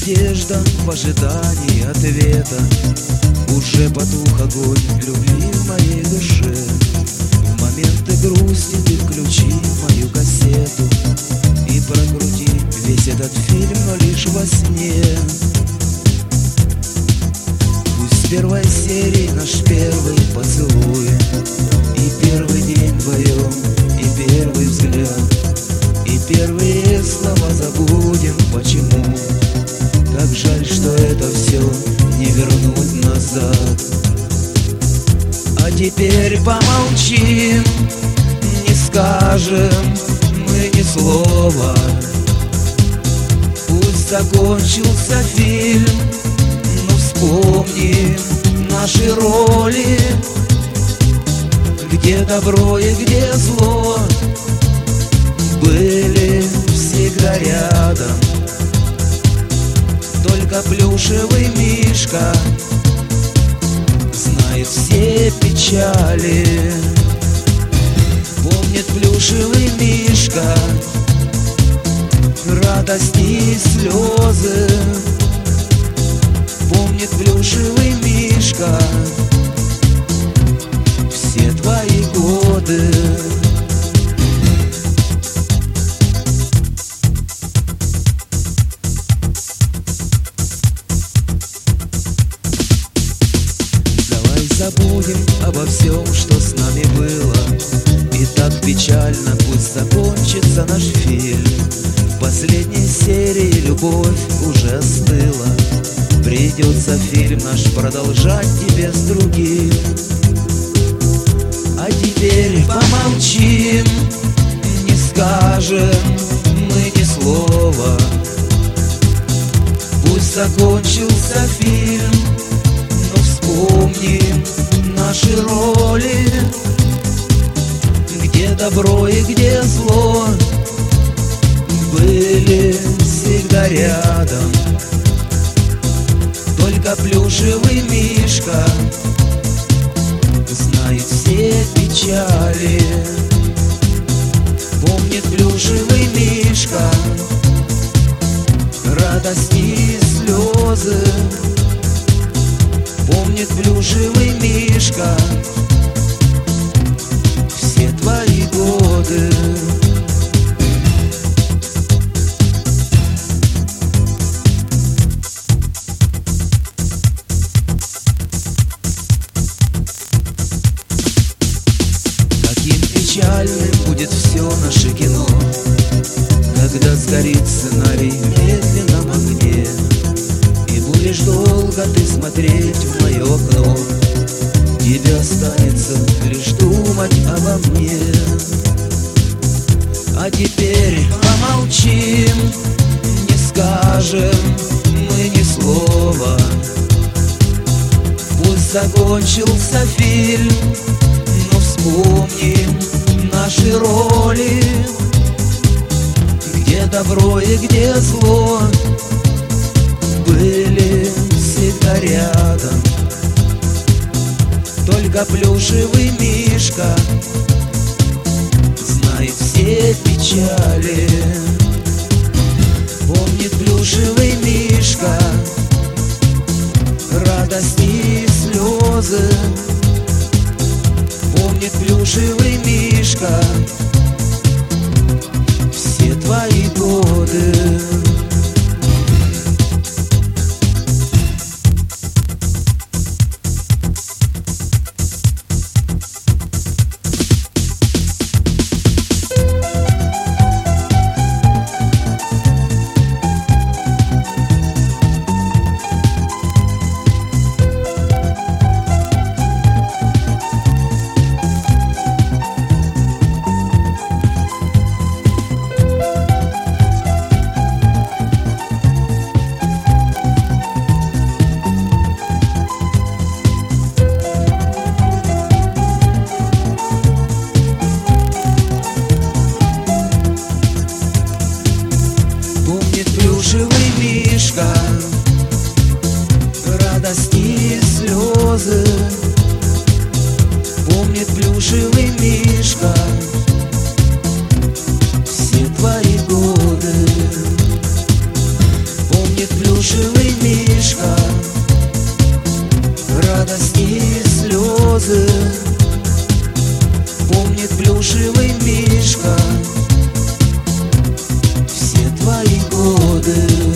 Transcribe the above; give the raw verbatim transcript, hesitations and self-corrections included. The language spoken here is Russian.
надежда в ожидании ответа. Уже потух огонь любви в моей душе. В моменты грусти ты включи мою кассету и прокрути весь этот фильм, но лишь во сне. Пусть в первой серии наш первый поцелуй, и первый день вдвоем, и первый взгляд, и первые слова забудем. Почему? Так жаль, что это все не вернуть назад. А теперь помолчим, не скажем мы ни слова. Пусть закончился фильм, но вспомним наши роли, где добро и где зло были всегда рядом. Только плюшевый мишка знает все печали. Помнит плюшевый мишка радости и слезы. Помнит плюшевый мишка все твои годы. Забудем обо всем, что с нами было. И так печально, пусть закончится наш фильм. В последней серии любовь уже остыла. Придется фильм наш продолжать тебе с другим. А теперь помолчим, не скажем мы ни слова. Пусть закончился фильм, помним наши роли, где добро и где зло были всегда рядом. Только плюшевый мишка знает все печали. Помнит плюшевый мишка радости и слезы. Помнит плюшевый мишка все твои годы. Каким печальным будет все наше кино, когда сгорит сценарий в медленном огне. И будешь долго ты смотреть в мое окно, тебе останется лишь думать обо мне. А теперь помолчим, не скажем мы ни слова. Пусть закончился фильм, но вспомним наши роли, где добро и где зло были всегда рядом. Только плюшевый мишка знает все печали. Помнит плюшевый мишка радости и слезы. Помнит плюшевый мишка все твои годы. радости и слезы. Помнит плюшевый мишка все твои годы. Помнит плюшевый станет плюшевый мишка. Все твои годы